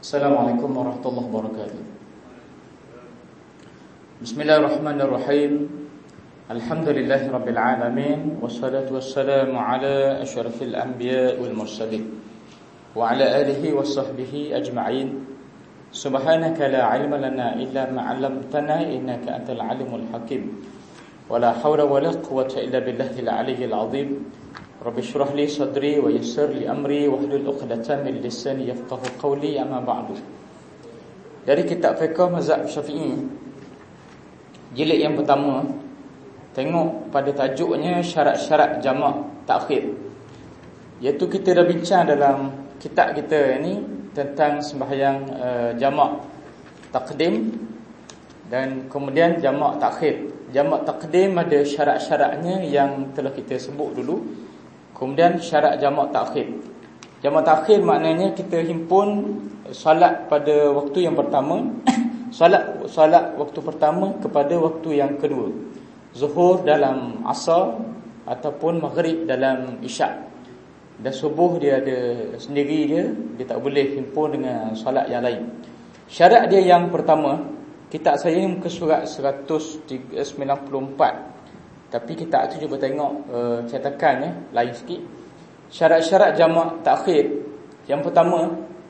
Assalamualaikum warahmatullahi wabarakatuh. Bismillahirrahmanirrahim. Alhamdulillahi rabbil alamin, wassalatu wassalamu ala asyrafil anbiya wal mursalin wa ala alihi wa sahbihi ajma'in. Subhanaka la ilma lana illa ma 'allamtana innaka antal alimul hakim. Wala haula wala quwwata illa billahil aliyyil azim. Rabbi shrah li sadri wa yassir li amri wahlul 'uqdatam min lisani yafqahu qawli, amma ba'du. Dari kitab fiqh mazhab Syafi'i jilid yang pertama, tengok pada tajuknya syarat-syarat jamak takhir. Iaitu kita dah bincang dalam kitab kita ni tentang sembahyang jamak taqdim dan kemudian jamak takhir. Jamak taqdim ada syarat-syaratnya yang telah kita sebut dulu. Kemudian syarat jamak takhir. Jamak takhir maknanya kita himpun solat pada waktu yang pertama, solat waktu pertama kepada waktu yang kedua. Zuhur dalam asar ataupun maghrib dalam isyak. Dan subuh dia ada sendiri dia tak boleh himpun dengan solat yang lain. Syarat dia yang pertama, kitab saya ni muka surat 194. Tapi kita tu cuba tengok cetakannya lain sikit. Syarat-syarat jamak takhir. Yang pertama,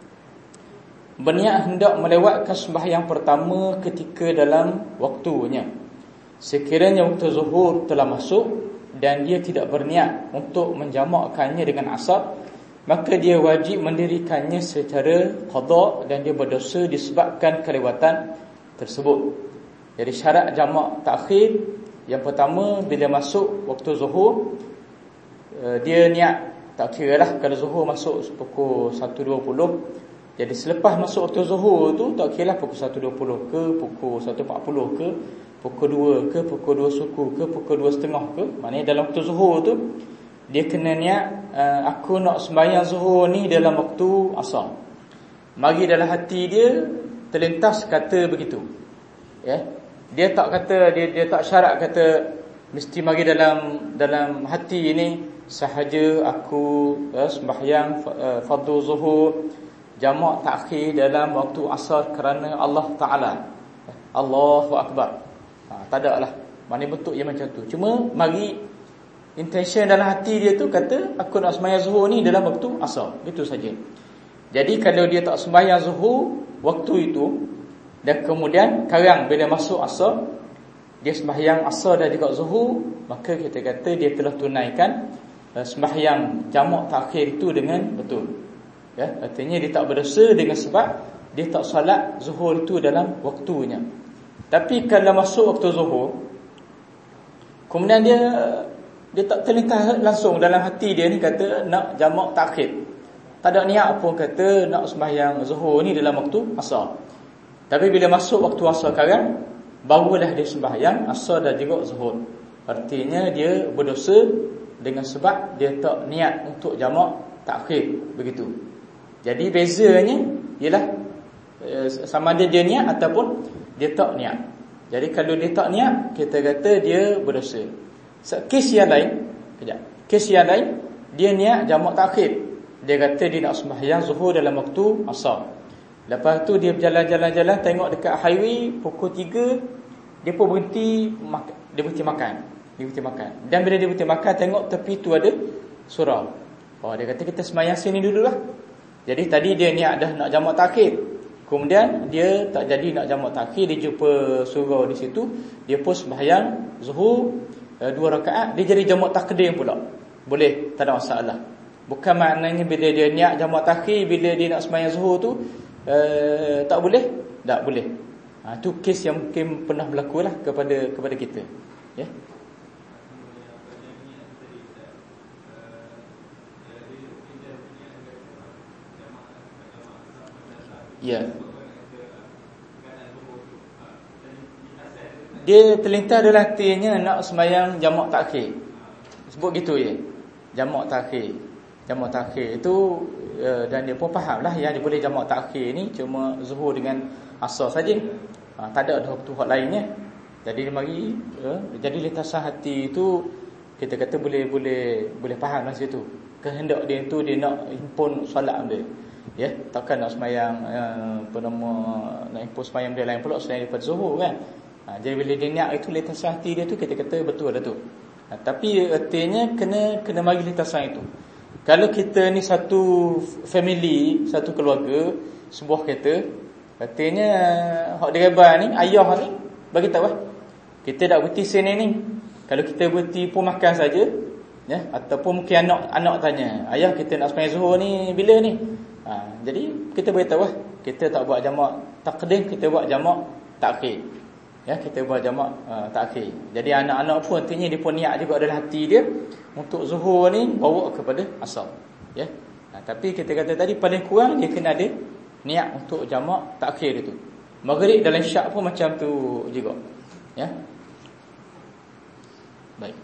berniat hendak melewatkan sembahyang pertama ketika dalam waktunya. Sekiranya waktu zuhur telah masuk dan dia tidak berniat untuk menjamakkannya dengan asar, maka dia wajib mendirikannya secara qada dan dia berdosa disebabkan kelewatan tersebut. Jadi syarat jamak takhir yang pertama, bila masuk waktu zuhur, dia niat, tak kira lah kalau zuhur masuk pukul 1.20. Jadi selepas masuk waktu zuhur tu, tak kira lah pukul 1.20 ke, pukul 1.40 ke, pukul 2 ke, pukul 2 suku ke, pukul 2.30 ke. Maknanya dalam waktu zuhur tu dia kena niat, aku nak sembahyang zuhur ni dalam waktu asar. Mari dalam hati dia terlintas kata begitu, ya. Dia tak kata, dia tak syarat kata mesti mari dalam hati ini sahaja aku sembahyang fardu zuhur jamak takhir dalam waktu asar kerana Allah Taala. Allahu akbar. Tak ada lah. Mana bentuk yang macam tu. Cuma mari intention dalam hati dia tu kata aku nak sembahyang zuhur ni dalam waktu asar. Itu saja. Jadi kalau dia tak sembahyang zuhur waktu itu, dan kemudian sekarang bila masuk asar, dia sembahyang asar dan juga zuhur, maka kita kata dia telah tunaikan sembahyang jamak takhir itu dengan betul. Ya, artinya dia tak berdosa dengan sebab dia tak solat zuhur itu dalam waktunya. Tapi kalau masuk waktu zuhur, kemudian dia tak terlintas langsung dalam hati dia ni kata nak jamak takhir. Tak ada niat pun kata nak sembahyang zuhur ni dalam waktu asar. Tapi bila masuk waktu asar sekarang, barulah dia sembahyang asar dan juga zuhur. Artinya dia berdosa dengan sebab dia tak niat untuk jamak takhir, begitu. Jadi bezanya ialah sama ada dia niat ataupun dia tak niat. Jadi kalau dia tak niat, kita kata dia berdosa. Kes yang lain, kes yang lain, dia niat jamak takhir. Dia kata dia nak sembahyang zuhur dalam waktu asar. Lepas tu dia berjalan-jalan tengok dekat highway pukul 3, dia pun berhenti makan. Dia berhenti makan. Dan bila dia berhenti makan, tengok tepi tu ada surau. Oh, dia kata kita sembahyang sini dululah. Jadi tadi dia niat dah nak jamak takhir. Kemudian dia tak jadi nak jamak takhir, dia jumpa surau di situ, dia pun sembahyang zuhur 2 rakaat, dia jadi jamak takdim pula. Boleh, tak ada masalah. Bukan maknanya bila dia niat jamak takhir, bila dia nak sembahyang zuhur tu tak boleh? Tak boleh. Itu kes yang mungkin pernah berlaku lah kepada kita, ya. Ya. Dia terlintas dalam hatinya nak sembahyang jamak takhir. Sebut gitu je. Jamak takhir. Jamak takhir itu dan dia pun faham lah ya, dia boleh jamak takhir ni cuma zuhur dengan asar saja. Tak ada waktu hak lainnya. Jadi dia mari jadi lintasan hati itu kita kata boleh faham lah situ. Kehendak dia tu dia nak himpun solat dia. Ya, takkan nak sembahyang nak impose sembahyang dia lain pula selain daripada zuhur kan. Jadi bila dia niat itu lintasan hati dia tu, kita kata betul dah tu. Tapi artinya kena bagi lintasan itu. Kalau kita ni satu family, satu keluarga, sebuah kereta, artinya hak direba ni, ayah ni bagi tahu kita dak berhenti sini ni. Kalau kita berhenti pun makan saja, ya, ataupun mungkin anak tanya, ayah kita nak sembahyang zuhur ni bila ni? Jadi kita beritahu kita tak buat jamak takdim, kita buat jamak takhir. Ya, kita buat jamak takhir. Jadi anak-anak pun artinya dia pun niat juga dalam hati dia untuk zuhur ni bawa kepada asar. Ya. Tapi kita kata tadi paling kurang dia kena ada niat untuk jamak takhir itu. Maghrib dalam syak pun macam tu juga. Ya. Baik.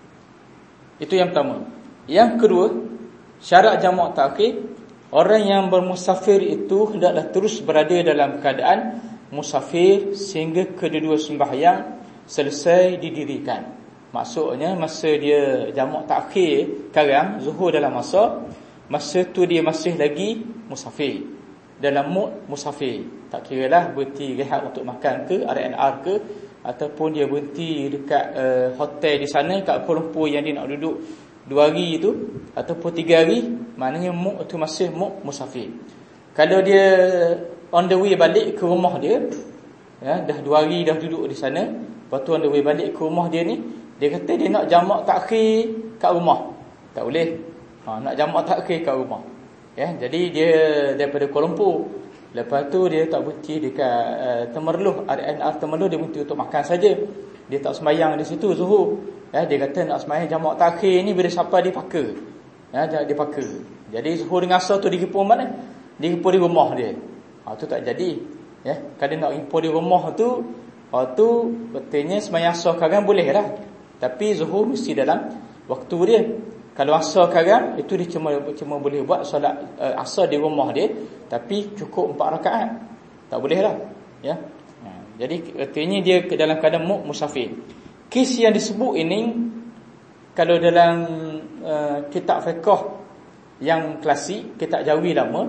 Itu yang pertama. Yang kedua, syarat jamak takhir, orang yang bermusafir itu hendaklah terus berada dalam keadaan musafir sehingga kedua-dua sembahyang selesai didirikan. Maksudnya masa dia jamak takhir sekarang zuhur dalam masa tu dia masih lagi musafir, dalam mood musafir. Tak kiralah berhenti rehat untuk makan ke, R&R ke, ataupun dia berhenti dekat hotel di sana kat Kuala Lumpur yang dia nak duduk 2 hari tu ataupun 3 hari, maknanya mood tu masih mood musafir. Kalau dia on the way balik ke rumah dia, ya, dah 2 hari dah duduk di sana, lepas tu on the way balik ke rumah dia ni, dia kata dia nak jamak takhir kat rumah, tak boleh. Nak jamak takhir kat rumah, ya. Jadi dia daripada Kuala Lumpur, lepas tu dia tak berhenti dekat Temerloh, R&R Temerloh, dia berhenti untuk makan saja. Dia tak sembahyang di situ zuhur. Ya, dia kata nak sembahyang jamak takhir ni bila sampai di Paka. Ya, dia Paka. Jadi zuhur dengan asar tu digempur mana? Digempur di rumah dia. Tu tak jadi. Ya, kalau nak impor di rumah tu, artinya sembahyang asar sekarang boleh lah. Tapi zuhur mesti dalam waktu dia. Kalau asar sekarang itu dia cuma boleh buat solat asar di rumah dia, tapi cukup 4 rakaat. Tak boleh lah. Ya. Jadi artinya dia dalam keadaan musafir. Kes yang disebut ini kalau dalam kitab fiqh yang klasik, kitab Jawi lama,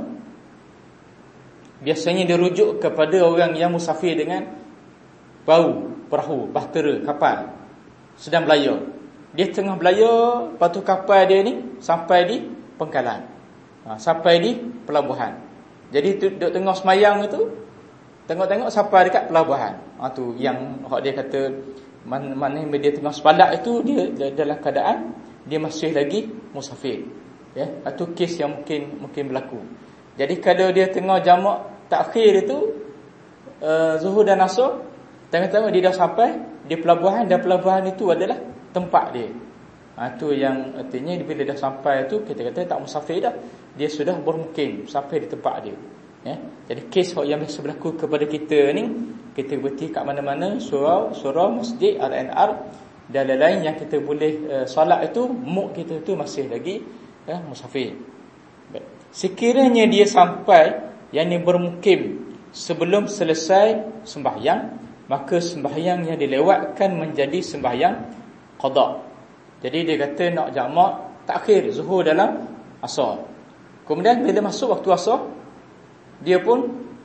biasanya dia rujuk kepada orang yang musafir dengan perahu, bahtera, kapal, sedang belayar. Dia tengah belayar, lepas tu kapal dia ni sampai di pangkalan, sampai di pelabuhan. Jadi duduk tengah semayang itu, tengok-tengok sampai dekat pelabuhan. Tu yang dia kata mana dia tengah sepadak itu, dia dalam keadaan dia masih lagi musafir. Ya, itu kes yang mungkin berlaku. Jadi kalau dia tengah jamak takhir itu zuhur dan asar, tengok-tengok dia dah sampai di pelabuhan, dan pelabuhan itu adalah tempat dia. Itu yang artinya bila dah sampai tu kita kata tak musafir dah, dia sudah bermukim sampai di tempat dia. Ya. Jadi kes yang biasa berlaku kepada kita ni, kita berhenti kat mana-mana, surau, masjid, R&R dan lain-lain yang kita boleh solat itu, mood kita tu masih lagi musafir. Sekiranya dia sampai yang ni bermukim sebelum selesai sembahyang, maka sembahyang yang dilewatkan menjadi sembahyang qada. Jadi dia kata nak jamak takhir zuhur dalam asar. Kemudian bila masuk waktu asar, dia pun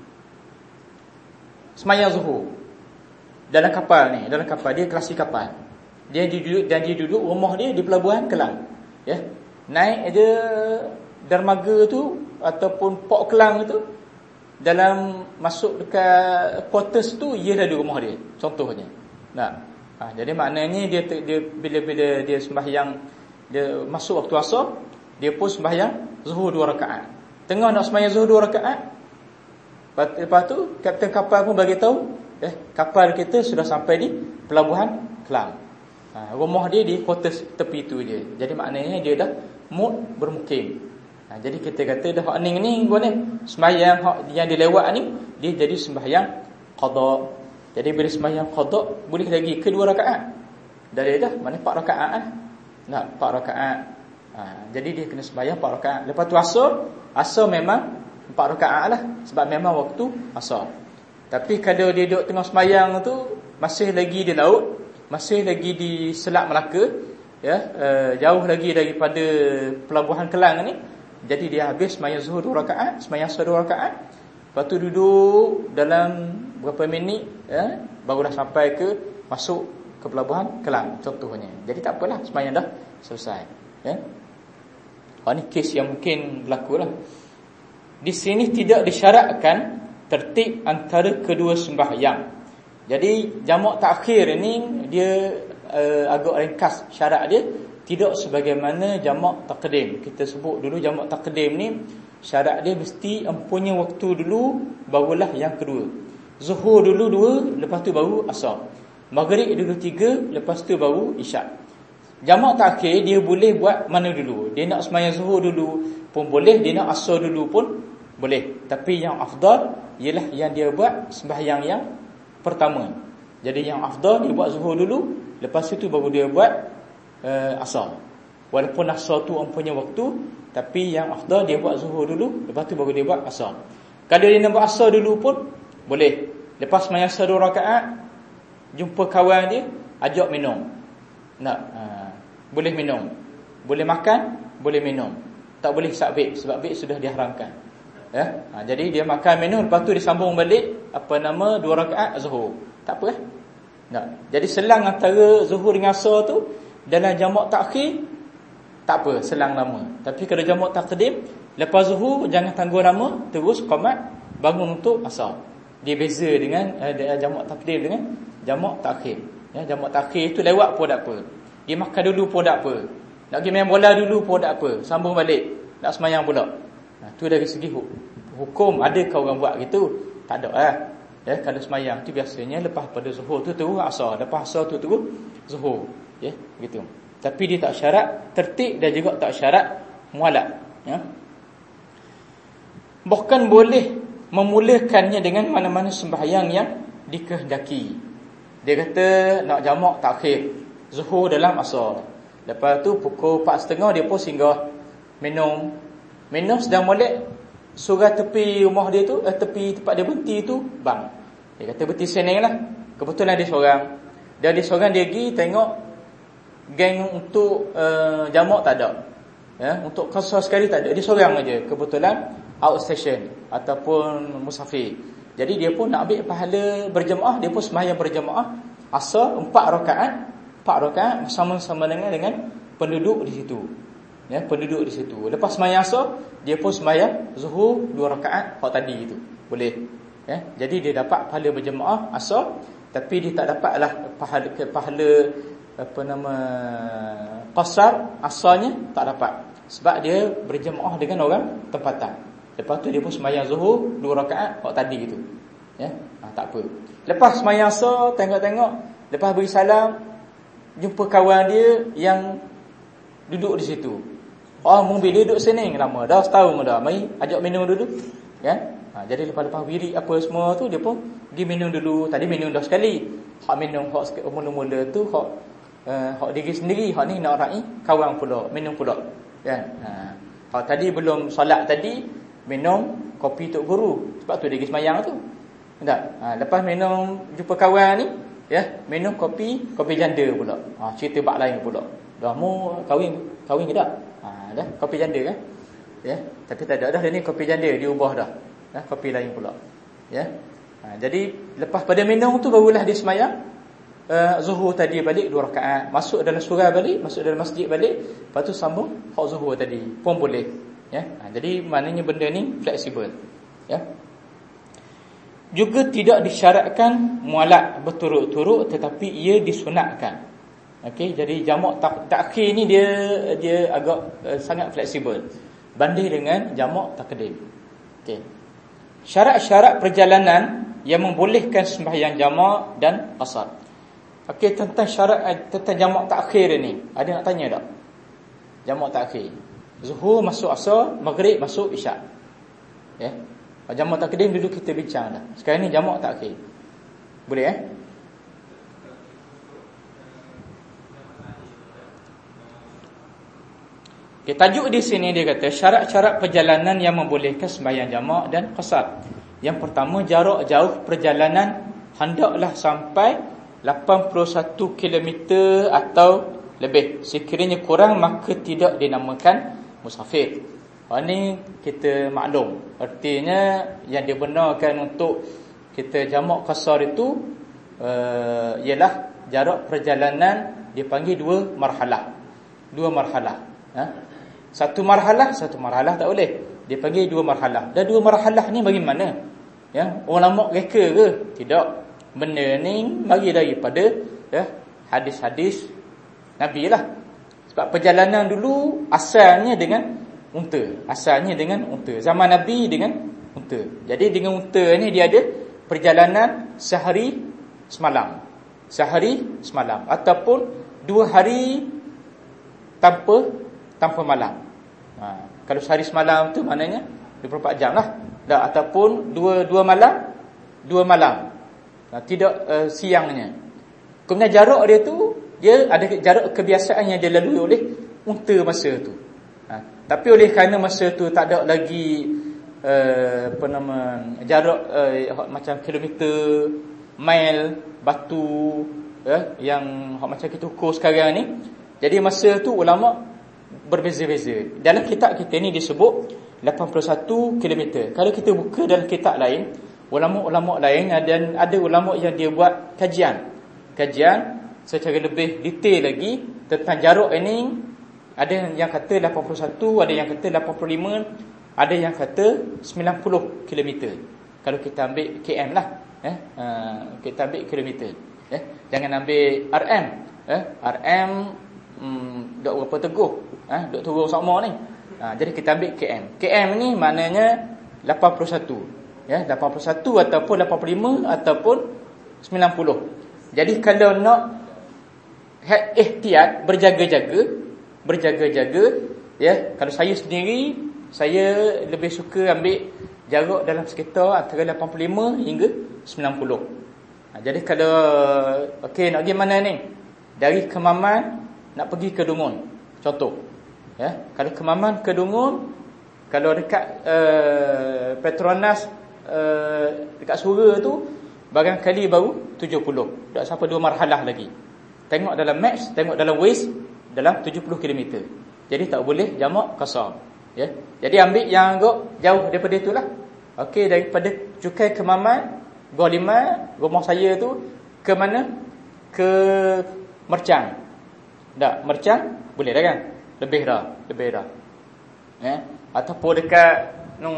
sembahyang zuhur dalam kapal ni, dalam kapal dia, klasik kapal. Dia duduk rumah dia di pelabuhan Kelang. Ya. Naik aja dermaga tu ataupun port Kelang tu, dalam masuk dekat quarters tu ialah di rumah dia, contohnya. Jadi maknanya dia bila dia sembahyang, dia masuk waktu asar, dia pun sembahyang zuhur 2 rakaat. Tengah nak sembahyang zuhur 2 rakaat, lepas tu kapten kapal pun bagi tahu, kapal kita sudah sampai di pelabuhan Kelang. Rumah dia di quarters tepi tu dia. Jadi maknanya dia dah mood bermukim. Jadi kita kata dah hak ni gua ni sembahyang hak yang dilewat ni dia jadi sembahyang qada. Jadi bila sembahyang qada boleh lagi ke 2 rakaat. Dari dah mana 4 rakaat kan? 4 rakaat. Jadi dia kena sembahyang 4 rakaat. Lepas tu asar memang 4 rakaat lah, sebab memang waktu asar. Tapi kalau dia duduk tengah sembahyang tu masih lagi di laut, masih lagi di Selat Melaka, ya, jauh lagi daripada pelabuhan Kelang ni, Jadi dia habis sembahyang zuhur 2 rakaat, sembahyang asar 2 rakaat, lepas tu duduk dalam berapa minit, barulah sampai ke masuk ke pelabuhan Kelang contohnya. Jadi tak apalah, sembahyang dah selesai. Ini kes yang mungkin berlaku lah. Di sini tidak disyaratkan tertib antara kedua sembahyang. Jadi jamak takhir ini dia agak ringkas syarat dia, tidak sebagaimana jamak taqdim. Kita sebut dulu jamak taqdim ni syarat dia mesti empunya waktu dulu barulah yang kedua. Zuhur dulu 2, lepas tu baru asar. Maghrib dulu 3, lepas tu baru isyak. Jamak takhir dia boleh buat mana dulu. Dia nak sembahyang zuhur dulu pun boleh, dia nak asar dulu pun boleh. Tapi yang afdal ialah yang dia buat sembahyang yang pertama. Jadi yang afdal dia buat zuhur dulu, lepas itu baru dia buat asar. Walaupun asar tu empunya waktu, tapi yang afdal dia buat zuhur dulu, lepas tu baru dia buat asar. Kalau dia nak buat asar dulu pun boleh. Lepas sembahyang asar 2 rakaat, jumpa kawan dia, ajak minum. Boleh minum. Boleh makan, boleh minum. Tak boleh sakbik, sebab bik sudah diharamkan. Jadi dia makan minum, lepas tu dia sambung balik 2 rakaat zuhur. Tak apa Jadi selang antara zuhur dengan asar tu dalam jamak takhir tak apa, selang lama. Tapi kalau jamak taqdim, lepas zuhur jangan tangguh lama, terus qamat bangun untuk asar. Dia beza dengan jamak taqdim dengan jamak takhir. Jamak takhir tu lewat pun tak apa. Dia makan dulu pun tak apa. Nak pergi main bola dulu pun tak apa. Sambung balik nak sembahyang pula. Tu dari segi hukum, adakah orang buat gitu? Tak ada lah. Kalau sembahyang tu biasanya lepas pada zuhur tu terus asar, lepas asar tu terus zuhur. Gitu. Tapi dia tak syarat tertib dan juga tak syarat mualak. Bahkan boleh memulakannya dengan mana-mana sembahyang yang dikehendaki. Dia kata nak jamak takhir zuhur dalam asar. Lepas tu pukul 4.30 dia pun singgah minum sedang molek surau tepi rumah dia tu, tepi tempat dia berhenti tu bang. Dia kata berhenti senang lah. Kebetulan dia seorang. Dia pergi tengok geng untuk jamak tak ada. Untuk kasar sekali tak ada. Dia seorang aja. Kebetulan outstation ataupun musafir. Jadi dia pun nak ambil pahala berjemaah, dia pun sembahyang berjemaah asar 4 rakaat sama-sama dengan penduduk di situ. Penduduk di situ. Lepas sembahyang asar, dia pun sembahyang zuhur 2 rakaat hak tadi itu. Boleh. Jadi dia dapat pahala berjemaah asar, tapi dia tak dapatlah pahala qasar asarnya tak dapat. Sebab dia berjemaah dengan orang tempatan. Lepas tu dia pun sembahyang zuhur 2 rakaat hak tadi itu. Tak apa. Lepas sembahyang asar, tengok-tengok, lepas beri salam, jumpa kawan dia yang duduk di situ. Mungkin dia duduk senang lama dah, setahun dah. Mari ajak minum dulu. Jadi lepas wirid apa semua tu, dia pun pergi minum dulu. Tadi minum dah sekali. Hak minum hak mula-mula tu hak diri sendiri, hak ni nak rai kawan pula, minum pula. Hak tadi belum solat tadi minum kopi tok guru, sebab tu dia pergi sembahyang tu. Lepas minum jumpa kawan ni, minum kopi janda pula. Cerita bab lain pula. Dah mu kahwin ke tak? Dah kopi janda kan? Tapi tak ada dah, dia ni kopi janda diubah dah. Kopi lain pula. Jadi lepas pada minum tu barulah dia sembahyang zuhur tadi balik 2 rakaat, masuk dalam surau balik, masuk dalam masjid balik, lepas tu sambung hak zuhur tadi pun boleh. Jadi maknanya benda ni fleksibel. Juga tidak disyaratkan mualak berturut-turut, tetapi ia disunatkan. Jadi jamak takhir ni dia agak sangat fleksibel banding dengan jamak taqdim. Syarat-syarat perjalanan yang membolehkan sembahyang jamak dan qasar. Tentang syarat tentang jamak takhir ni, ada nak tanya tak? Jamak takhir, zuhur masuk asar, maghrib masuk isyak. Jamak taqdim dulu kita bincang dah. Sekarang ni jamak takhir. Boleh tajuk di sini dia kata syarat-syarat perjalanan yang membolehkan sembahyang jamak dan qasar. Yang pertama, jarak jauh perjalanan hendaklah sampai 81 km atau lebih. Sekiranya kurang maka tidak dinamakan musafir. Ni kita maklum. Artinya yang dibenarkan untuk kita jamak qasar itu ialah jarak perjalanan dipanggil dua marhalah. Satu marhalah tak boleh. Dipanggil dua marhalah. Dan dua marhalah ni bagaimana? Ulama reka ke? Tidak. Benda ni bagi daripada hadis-hadis Nabi lah. Sebab perjalanan dulu asalnya dengan unta. Zaman Nabi dengan unta. Jadi dengan unta ni dia ada perjalanan sehari semalam ataupun 2 hari tanpa malam. Kalau sehari semalam tu maknanya 24 jam lah. Ataupun dua malam. Tidak siangnya. Kemudian jarak dia tu, dia ada jarak kebiasaan yang dia lalui oleh unta masa tu. Tapi oleh kerana masa tu tak ada lagi jarak macam kilometer, mile, batu yang macam kita ukur sekarang ni. Jadi masa tu ulama berbeza-beza. Dalam kitab kita ni disebut 81 km. Kalau kita buka dalam kitab lain, ulama-ulama lain ada ulama yang dia buat kajian secara lebih detail lagi tentang jarak ini. Ada yang kata 81, ada yang kata 85, ada yang kata 90 km. Kalau kita ambil km lah, kita ambil kilometer. Jangan ambil RM. RM dok berapa teguh, dok turun sama ni. Jadi kita ambil km. Km ni maknanya 81. 81 ataupun 85 ataupun 90. Jadi kalau nak ihtiyat, berjaga-jaga, kalau saya sendiri, saya lebih suka ambil jarak dalam sekitar antara 85 hingga 90. Jadi kalau nak pergi mana ni? Dari Kemaman nak pergi ke Dungun, contoh. Kalau Kemaman ke Dungun, kalau dekat Petronas dekat Sura tu barangkali baru 70. Tak sampai 2 marhalah lagi. Tengok dalam maps, tengok dalam Waze, dalam 70 km. Jadi tak boleh jamak qasar. Jadi ambil yang agak jauh daripada itulah. Okey, daripada Cukai Kemaman, Gua Lima, rumah saya tu ke mana? Ke Mercang. Tak, Mercang boleh dah kan? Lebih dah. Ataupun dekat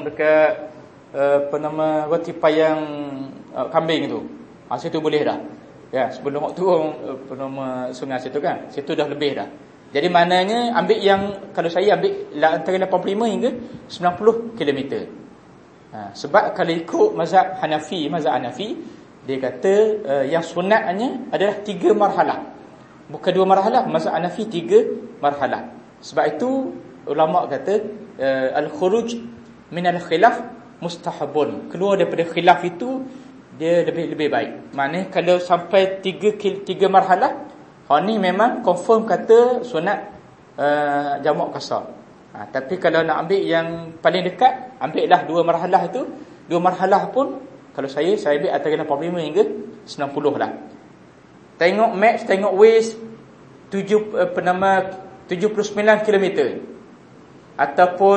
roti payang kambing tu. Situ boleh dah. Sebelum waktu sungai situ kan. Situ dah lebih dah. Jadi maknanya ambil yang, kalau saya ambil antara 85 hingga 90 km. Sebab kalau ikut mazhab Hanafi, dia kata yang sunatnya adalah 3 marhalah. Bukan 2 marhalah, mazhab Hanafi 3 marhalah. Sebab itu ulama kata al-khuruj min al-khilaf mustahabun. Keluar daripada khilaf itu dia lebih baik. Maknanya kalau sampai 3 marhalah, ni memang confirm kata sunat jamak qasar. Tapi kalau nak ambil yang paling dekat, ambillah 2 marhalah itu. 2 marhalah pun kalau saya ambil antara 85 hingga 90 lah. Tengok maps, tengok Waze, 79 km ataupun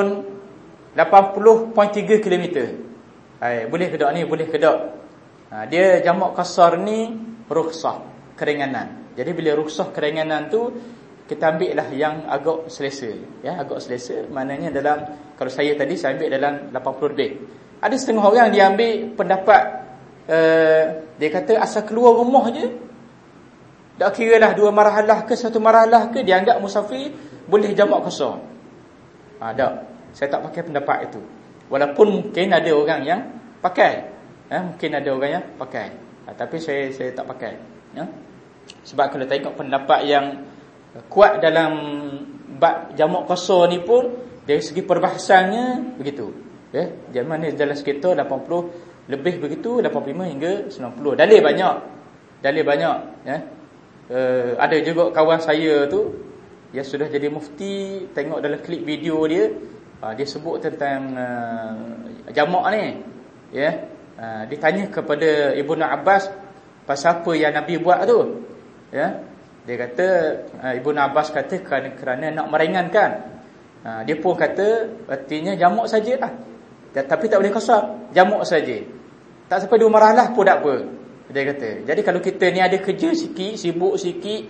80.3 km. Boleh ke tak ni? Boleh ke tak? Dia jamak qasar ni rukhsah, keringanan. Jadi bila rukhsah keringanan tu, kita ambil lah yang agak selesa. Agak selesa maknanya dalam, kalau saya tadi saya ambil dalam 80 lebih. Ada setengah orang dia ambil pendapat dia kata asal keluar rumah je, tak kira lah 2 marhalah ke 1 marhalah ke, dia anggap musafir boleh jamak qasar. Tak, saya tak pakai pendapat itu. Walaupun mungkin ada orang yang pakai, tapi saya tak pakai. Sebab kalau tengok pendapat yang kuat dalam bab jamak qasar ni pun, dari segi perbahasannya begitu. Jadi mana dalam sekitar 80 lebih begitu, 85 hingga 90. Dalil banyak. Ada juga kawan saya tu yang sudah jadi mufti, tengok dalam klip video dia, dia sebut tentang jamak ni. Ditanya kepada Ibnu Abbas pasal apa yang Nabi buat tu. Dia kata, Ibnu Abbas kata kerana nak meringankan Dia pun kata artinya jamak sajalah. Tapi tak boleh qasar, jamak saja. Tak sampai 2 marah lah pun tak apa. Dia kata. Jadi kalau kita ni ada kerja sikit, sibuk sikit,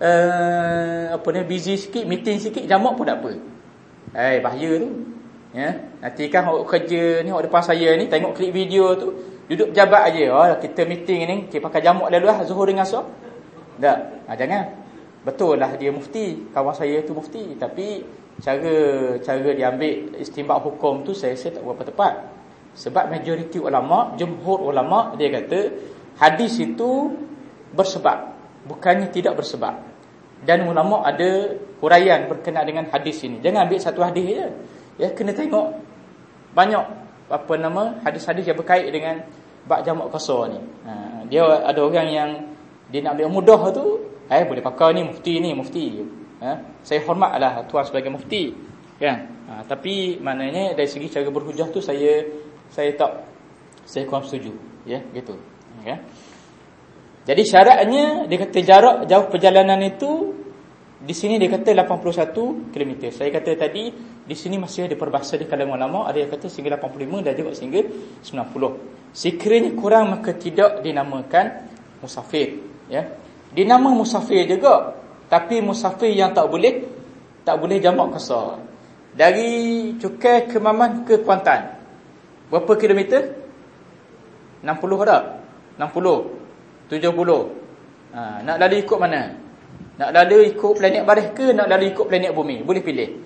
busy sikit, meeting sikit, jamak pun tak apa. Bahaya tu. Ya, nanti kan awak kerja ni, awak depan saya ni tengok klip video tu, duduk pejabat aja. Kita meeting ni kita pakai jamak lalu lah Zuhur dengan Asar. Tak. Jangan. Betul lah dia mufti, kawan saya tu mufti, tapi cara dia ambil istinbat hukum tu saya tak berapa tepat. Sebab majoriti ulama, jumhur ulama, dia kata hadis itu bersebab, bukannya tidak bersebab. Dan ulama ada huraian berkenaan dengan hadis ini. Jangan ambil satu hadis je. Ya, kena tengok banyak hadis-hadis yang berkait dengan bab jamak qasar ni. Dia ada orang yang dia nak ambil mudah tu, boleh pakai ni mufti. Saya hormatlah tuan sebagai mufti, kan? Tapi maknanya dari segi cara berhujah tu saya kurang setuju, ya, gitu. Okay? Jadi syaratnya dia kata jarak jauh perjalanan itu di sini dia kata 81 km. Saya kata tadi di sini masih ada perbahasa di kalangan ulama, ada yang kata sehingga 85 dan juga sehingga 90. Sekiranya kurang maka tidak dinamakan musafir, ya. Dinama musafir juga, tapi musafir yang tak boleh jamak qasar. Dari Cukai ke Maman ke Kuantan berapa kilometer? 60 tak? 60, 70. Nak lalu ikut mana? Nak lalu ikut planet Baris ke nak lalu ikut planet Bumi? Boleh pilih.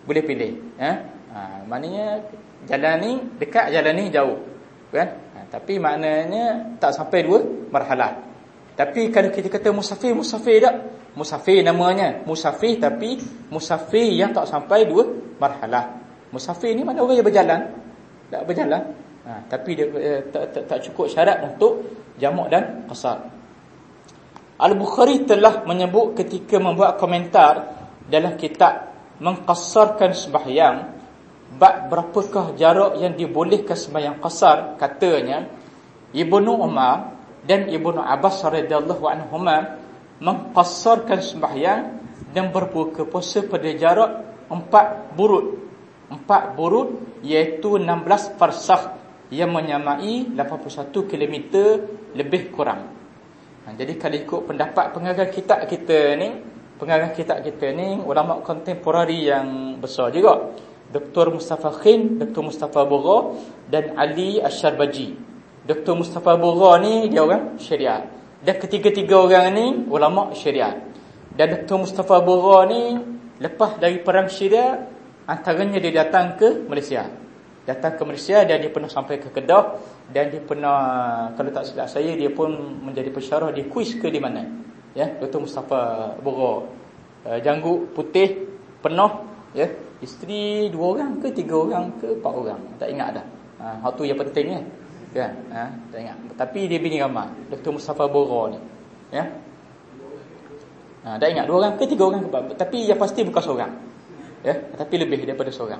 Maknanya jalan ni dekat, jalan ni jauh, kan? Tapi maknanya tak sampai 2 marhalah. Tapi kalau kita kata musafir tak? Musafir namanya musafir, tapi musafir yang tak sampai 2 marhalah. Musafir ni mana orang yang berjalan, tak berjalan. Tapi dia tak cukup syarat untuk jamak dan qasar. Al-Bukhari telah menyebut ketika membuat komentar dalam kitab Mengqasarkan Sembahyang, bab berapakah jarak yang dibolehkan sembahyang qasar, katanya Ibnu Umar dan Ibnu Abbas radhiyallahu anhuma mengqasarkan sembahyang dan berbuka puasa pada jarak 4 burud. 4 burud iaitu 16 farsakh yang menyamai 81 km lebih kurang. Jadi kalau ikut pendapat pengarang kitab kita ni, ulama kontemporari yang besar juga, Dr. Mustafa Khin, Dr. Mustafa Bugha dan Ali Asyarbaji. Dr. Mustafa Bugha ni dia orang Syariah, dan ketiga-tiga orang ni ulama Syariah. Dan Dr. Mustafa Bugha ni lepas dari perang Syria, antaranya dia datang ke Malaysia dan dia pernah sampai ke Kedah, dan dia pernah, kalau tak silap saya, dia pun menjadi pensyarah di kuis ke di mana, ya, Dr. Mustafa Bugha. Janggut putih penuh, ya, isteri 2 orang ke 3 orang ke 4 orang, tak ingat dah. Hak tu yang penting, kan? Tak ingat. Tapi dia bini ramai, Dr. Mustafa Bugha ni, ya. Tak ingat 2 orang ke 3 orang ke 4, tapi yang pasti bukan seorang, ya, tapi lebih daripada seorang.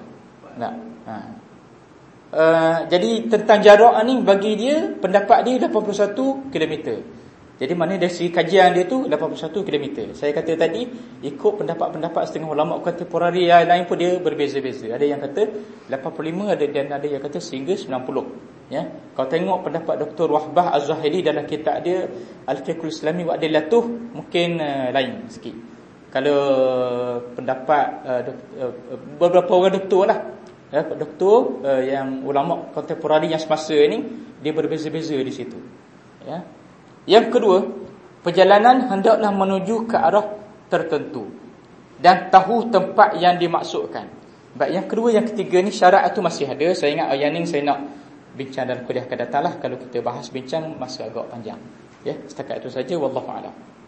Jadi tentang jarak ni, bagi dia, pendapat dia 81 km. Jadi mana dari segi kajian dia tu 81 km. Saya kata tadi ikut pendapat-pendapat setengah ulama kontemporari yang lain pun dia berbeza-beza. Ada yang kata 85, dan ada yang kata sehingga 90. Ya. Kalau tengok pendapat Dr. Wahbah Az-Zahili dalam kitab dia Al-Fiqhul Islami wa Adillatuh, mungkin lain sikit. Kalau pendapat beberapa orang doktor lah, doktor yang ulama kontemporari yang semasa ni, dia berbeza-beza di situ, ya. Yang kedua, perjalanan hendaklah menuju ke arah tertentu dan tahu tempat yang dimaksudkan. Baik, yang kedua, yang ketiga ni syarat itu masih ada. Saya ingat yang ni saya nak bincang dalam kuliah akan datang lah. Kalau kita bahas bincang masa agak panjang, ya. Setakat itu saja, wallahu a'lam.